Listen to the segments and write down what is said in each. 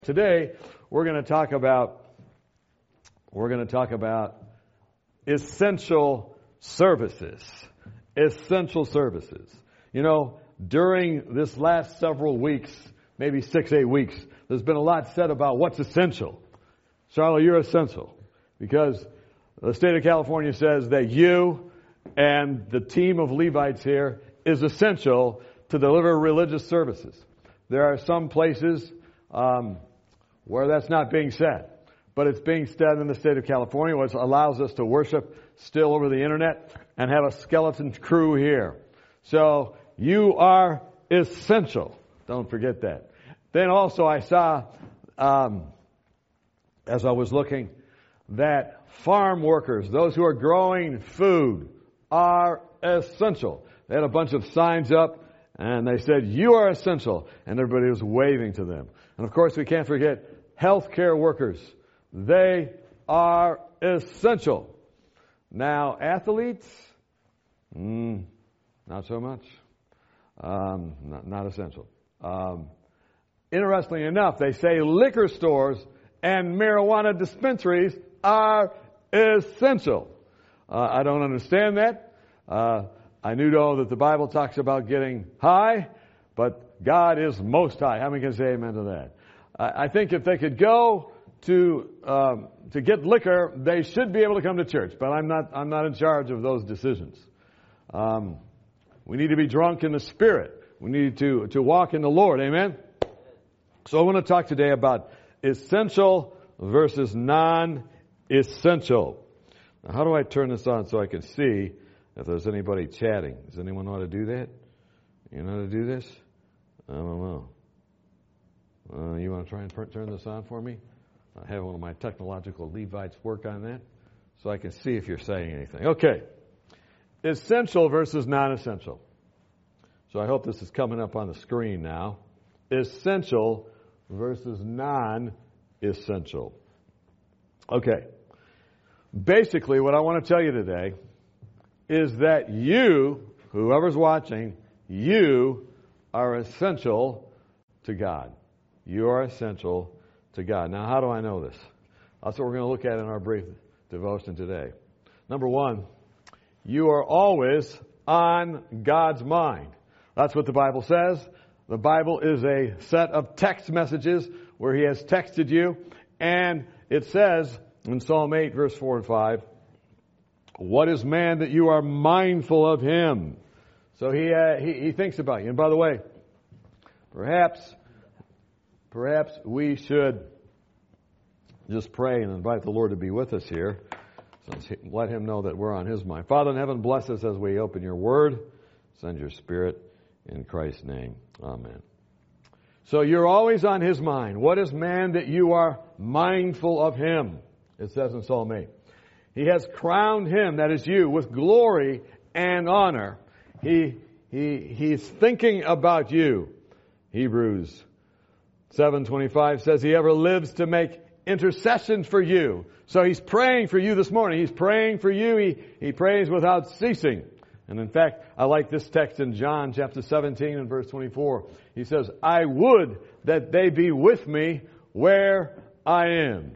Today, we're going to talk about essential services. Essential services. You know, during this last several weeks, maybe 6-8 weeks, there's been a lot said about what's essential. Charlotte, you're essential because the state of California says that you and the team of Levites here is essential to deliver religious services. There are some places where that's not being said, but it's being said in the state of California, which allows us to worship still over the internet and have a skeleton crew here. So you are essential. Don't forget that. Then also I saw, as I was looking, that farm workers, those who are growing food, are essential. They had a bunch of signs up and they said, you are essential. And everybody was waving to them. And of course we can't forget healthcare workers. They are essential. Now athletes, not so much. Not essential. Interestingly enough, they say liquor stores and marijuana dispensaries are essential. I don't understand that. I know that the Bible talks about getting high, but God is most high. How many can say amen to that? I think if they could go to get liquor, they should be able to come to church. But I'm not in charge of those decisions. We need to be drunk in the Spirit. We need to walk in the Lord. Amen? So I want to talk today about essential versus non-essential. Now, how do I turn this on so I can see if there's anybody chatting? Does anyone know how to do that? You know how to do this? I don't know. You want to try and turn this on for me? I have one of my technological Levites work on that so I can see if you're saying anything. Okay. Essential versus non-essential. So I hope this is coming up on the screen now. Essential versus non-essential. Okay. Basically, what I want to tell you today is that you, whoever's watching, you are essential to God. You are essential to God. Now, how do I know this? That's what we're going to look at in our brief devotion today. Number one, you are always on God's mind. That's what the Bible says. The Bible is a set of text messages where He has texted you. And it says in Psalm 8, verse 4 and 5, what is man that you are mindful of him? So he thinks about you. And by the way, perhaps we should just pray and invite the Lord to be with us here. So let Him know that we're on His mind. Father in heaven, bless us as we open Your Word. Send Your Spirit in Christ's name. Amen. So you're always on His mind. What is man that you are mindful of him? It says in Psalm 8. He has crowned him, that is you, with glory and honor. He's thinking about you. Hebrews 7:25 says He ever lives to make intercession for you. So He's praying for you this morning. He's praying for you. He prays without ceasing. And in fact, I like this text in John chapter 17 and verse 24. He says, I would that they be with me where I am.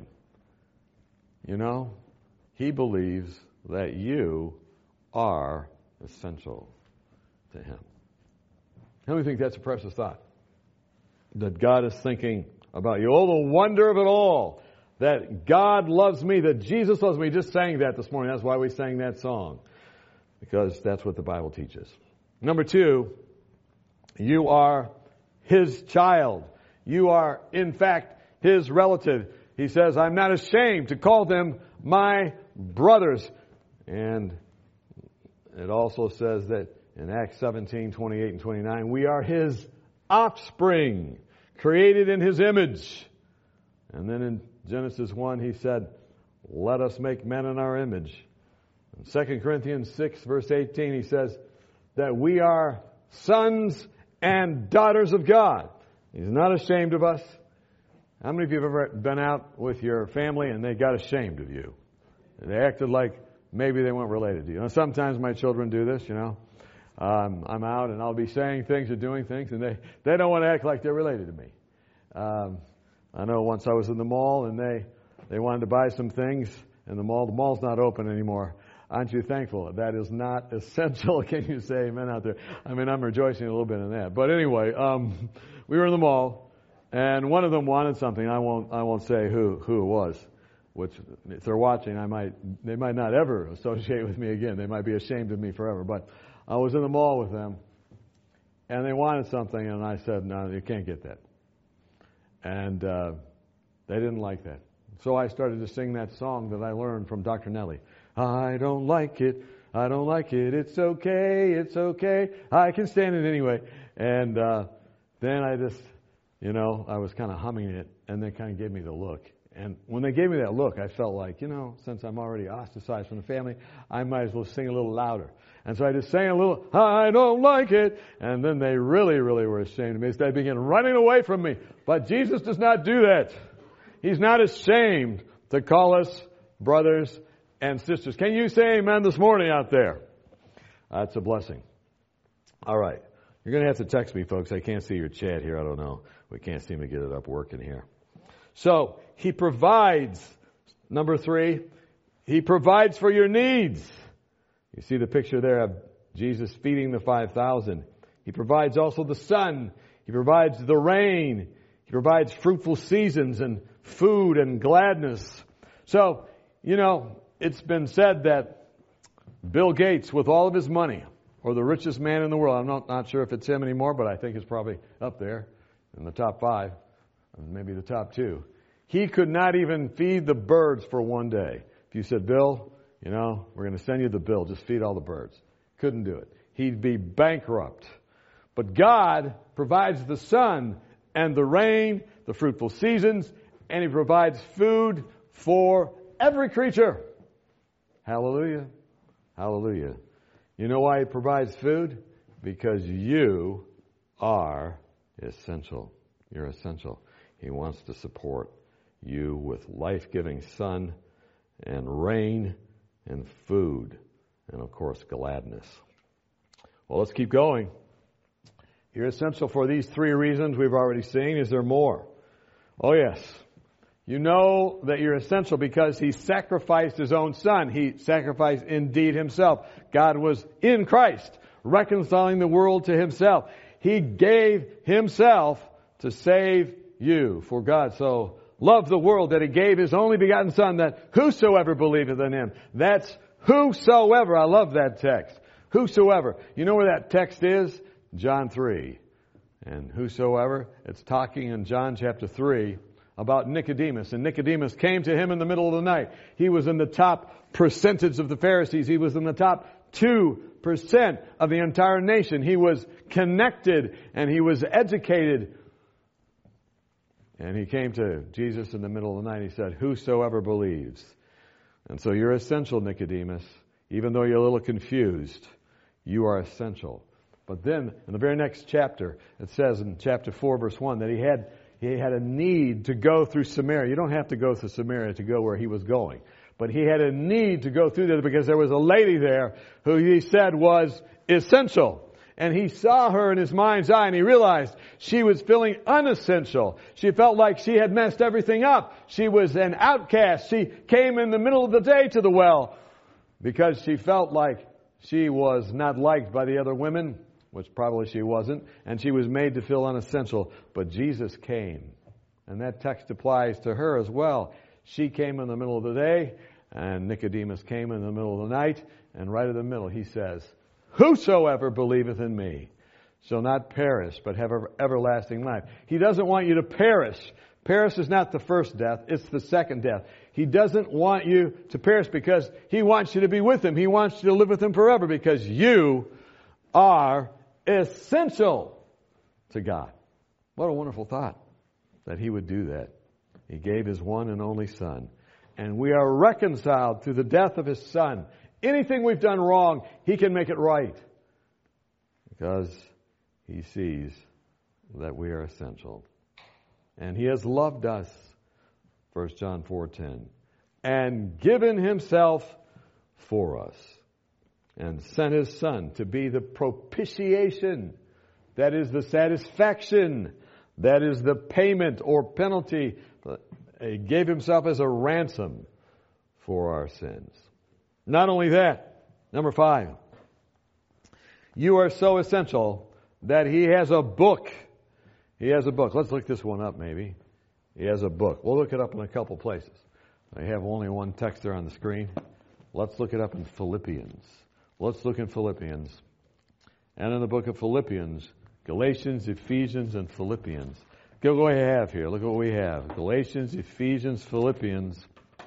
You know, He believes that you are essential to Him. How many think that's a precious thought? That God is thinking about you. Oh, the wonder of it all. That God loves me, that Jesus loves me. Just sang that this morning. That's why we sang that song. Because that's what the Bible teaches. Number two, you are His child. You are, in fact, His relative. He says, I'm not ashamed to call them my brothers. And it also says that in Acts 17, 28 and 29, we are His offspring, created in His image. And then in Genesis 1, He said, let us make men in our image. In 2 Corinthians 6, verse 18, He says that we are sons and daughters of God. He's not ashamed of us. How many of you have ever been out with your family and they got ashamed of you? They acted like maybe they weren't related to you. Now, sometimes my children do this, you know. I'm out and I'll be saying things or doing things and they don't want to act like they're related to me. I know once I was in the mall and they wanted to buy some things in the mall. The mall's not open anymore. Aren't you thankful? That is not essential. Can you say amen out there? I mean, I'm rejoicing a little bit in that. But anyway, we were in the mall, and one of them wanted something. I won't say who it was, which if they're watching, they might not ever associate with me again. They might be ashamed of me forever. But I was in the mall with them, and they wanted something, and I said, no, you can't get that. And they didn't like that. So I started to sing that song that I learned from Dr. Nelly. I don't like it, it's okay, I can stand it anyway. And then I just, I was kind of humming it, and they kind of gave me the look. And when they gave me that look, I felt like, since I'm already ostracized from the family, I might as well sing a little louder. And so I just sang a little, I don't like it. And then they really, really were ashamed of me. So they began running away from me. But Jesus does not do that. He's not ashamed to call us brothers and sisters. Can you say amen this morning out there? That's a blessing. All right. You're going to have to text me, folks. I can't see your chat here. I don't know. We can't seem to get it up working here. So, He provides. Number 3, He provides for your needs. You see the picture there of Jesus feeding the 5,000. He provides also the sun. He provides the rain. He provides fruitful seasons and food and gladness. So, it's been said that Bill Gates, with all of his money, or the richest man in the world, I'm not sure if it's him anymore, but I think it's probably up there in the top 5, maybe the top 2. He could not even feed the birds for one day. If you said, Bill, we're going to send you the bill, just feed all the birds. Couldn't do it. He'd be bankrupt. But God provides the sun and the rain, the fruitful seasons, and He provides food for every creature. Hallelujah. Hallelujah. You know why He provides food? Because you are essential. You're essential. He wants to support you with life-giving sun and rain and food and, of course, gladness. Well, let's keep going. You're essential for these 3 reasons we've already seen. Is there more? Oh, yes. You know that you're essential because He sacrificed His own Son. He sacrificed indeed Himself. God was in Christ, reconciling the world to Himself. He gave Himself to save you. For God so loved the world that He gave His only begotten Son, that whosoever believeth in Him. That's whosoever. I love that text. Whosoever. You know where that text is? John 3. And whosoever, it's talking in John chapter 3 about Nicodemus. And Nicodemus came to Him in the middle of the night. He was in the top percentage of the Pharisees. He was in the top 2% of the entire nation. He was connected and he was educated. And he came to Jesus in the middle of the night. He said, whosoever believes. And so you're essential, Nicodemus. Even though you're a little confused, you are essential. But then, in the very next chapter, it says in chapter 4, verse 1, that he had a need to go through Samaria. You don't have to go through Samaria to go where he was going. But he had a need to go through there because there was a lady there who he said was essential. And he saw her in his mind's eye and he realized she was feeling unessential. She felt like she had messed everything up. She was an outcast. She came in the middle of the day to the well because she felt like she was not liked by the other women, which probably she wasn't, and she was made to feel unessential. But Jesus came, and that text applies to her as well. She came in the middle of the day, and Nicodemus came in the middle of the night, and right in the middle he says, whosoever believeth in me shall not perish, but have everlasting life. He doesn't want you to perish. Perish is not the first death, it's the second death. He doesn't want you to perish because He wants you to be with Him. He wants you to live with Him forever because you are essential to God. What a wonderful thought that He would do that. He gave His one and only Son. And we are reconciled through the death of His Son. Anything we've done wrong, He can make it right. Because He sees that we are essential. And He has loved us, 1 John 4:10, and given Himself for us. And sent His Son to be the propitiation, that is the satisfaction, That is the payment or penalty. He gave himself as a ransom for our sins. Not only that, number 5, you are so essential that he has a book. He has a book. Let's look this one up maybe. He has a book. We'll look it up in a couple places. I have only one text there on the screen. Let's look it up in Philippians. Let's look in Philippians. And in the book of Philippians, Galatians, Ephesians, and Philippians. Look what we have here. Look what we have. Galatians, Ephesians, Philippians,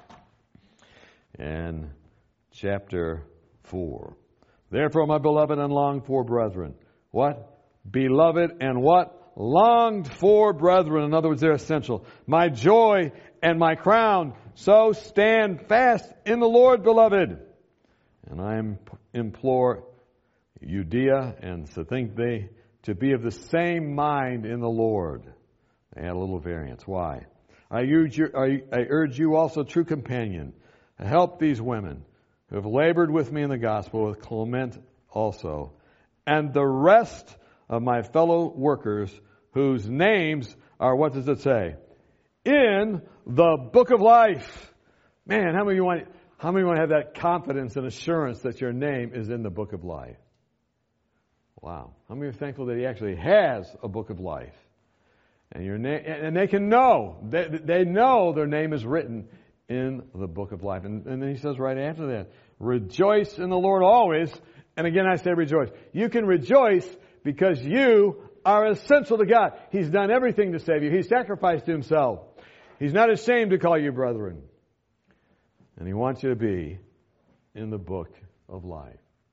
and chapter 4. Therefore, my beloved and longed for brethren. What? Beloved and what? Longed for brethren. In other words, they're essential. My joy and my crown. So stand fast in the Lord, beloved. And I implore Judea and Syntyche to be of the same mind in the Lord. They had a little variance. Why? I urge you also, true companion, help these women who have labored with me in the gospel, with Clement also, and the rest of my fellow workers whose names are, what does it say? In the book of life. Man, how many of you want to have that confidence and assurance that your name is in the book of life? Wow. How many are thankful that he actually has a book of life? And your name, and they can know. They know their name is written in the book of life. And then he says right after that, rejoice in the Lord always. And again, I say rejoice. You can rejoice because you are essential to God. He's done everything to save you. He sacrificed himself. He's not ashamed to call you brethren. And he wants you to be in the book of life.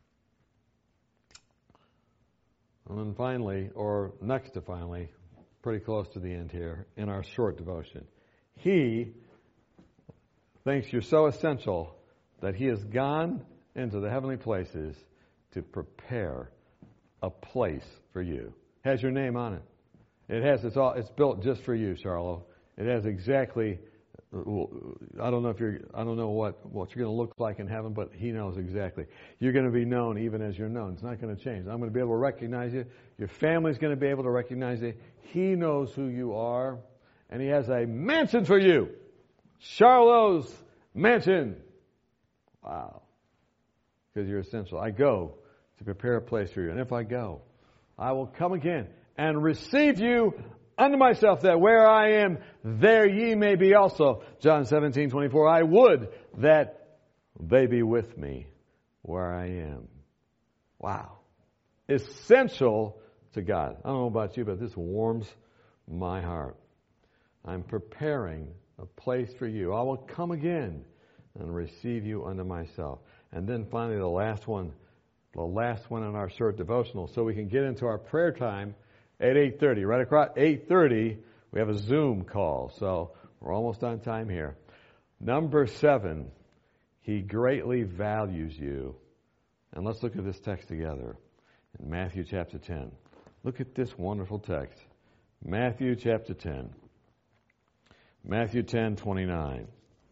And then finally, or next to finally, pretty close to the end here, in our short devotion, he thinks you're so essential that he has gone into the heavenly places to prepare a place for you. It has your name on it. It has, it's built just for you, Charlo. It has exactly, I don't know what you're going to look like in heaven, but he knows exactly. You're going to be known even as you're known. It's not going to change. I'm going to be able to recognize you. Your family's going to be able to recognize you. He knows who you are, and he has a mansion for you. Charlo's mansion. Wow. Because you're essential. I go to prepare a place for you. And if I go, I will come again and receive you unto myself, that where I am, there ye may be also. John 17:24. I would that they be with me where I am. Wow. Essential to God. I don't know about you, but this warms my heart. I'm preparing a place for you. I will come again and receive you unto myself. And then finally the last one in our short devotional, so we can get into our prayer time at 8:30. Right across 8:30, we have a Zoom call. So we're almost on time here. Number 7, he greatly values you. And let's look at this text together in Matthew chapter 10. Look at this wonderful text. Matthew chapter 10. Matthew 10:29.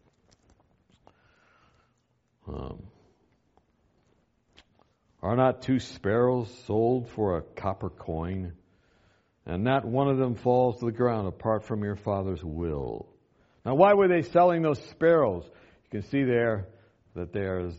Are not 2 sparrows sold for a copper coin? And not one of them falls to the ground apart from your Father's will. Now, why were they selling those sparrows? You can see there that there is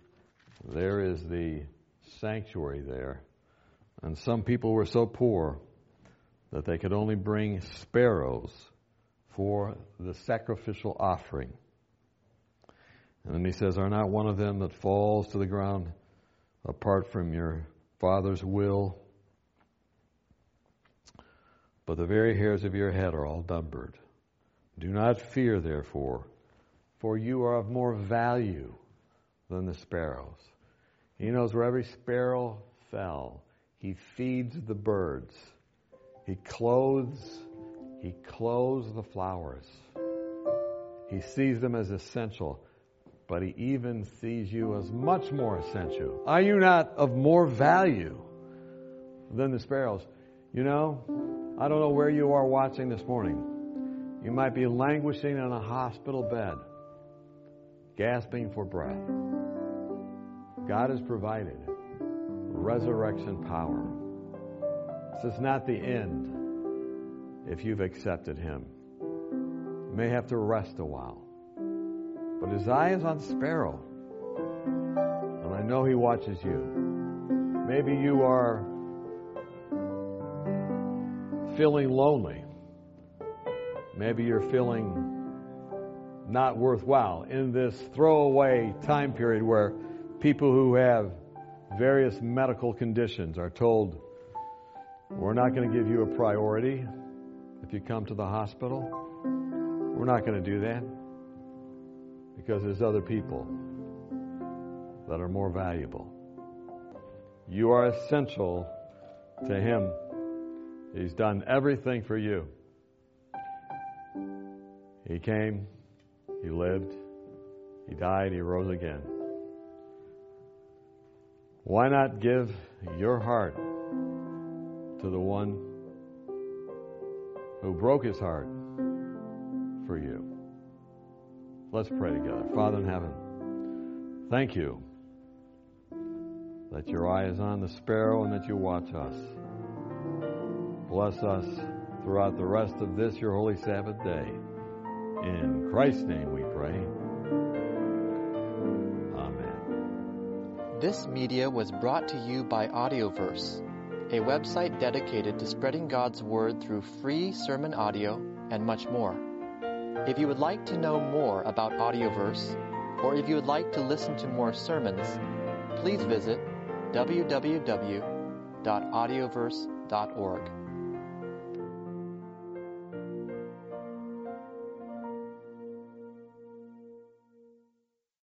the sanctuary there. And some people were so poor that they could only bring sparrows for the sacrificial offering. And then he says, are not one of them that falls to the ground apart from your Father's will? But the very hairs of your head are all numbered. Do not fear, therefore, for you are of more value than the sparrows. He knows where every sparrow fell. He feeds the birds. He clothes the flowers. He sees them as essential, but he even sees you as much more essential. Are you not of more value than the sparrows? You know, I don't know where you are watching this morning. You might be languishing in a hospital bed, gasping for breath. God has provided resurrection power. This is not the end. if you've accepted Him. You may have to rest a while. But His eye is on the sparrow. And I know He watches you. Maybe you are feeling lonely. Maybe you're feeling not worthwhile in this throwaway time period where people who have various medical conditions are told, we're not going to give you a priority if you come to the hospital. We're not going to do that because there's other people that are more valuable. You are essential to Him. He's done everything for you. He came, He lived, He died, He rose again. Why not give your heart to the one who broke His heart for you? Let's pray together. Father in heaven, thank You that Your eye is on the sparrow and that You watch us. Bless us throughout the rest of this, Your holy Sabbath day. In Christ's name we pray. Amen. This media was brought to you by Audioverse, a website dedicated to spreading God's Word through free sermon audio and much more. If you would like to know more about Audioverse, or if you would like to listen to more sermons, please visit www.audioverse.org.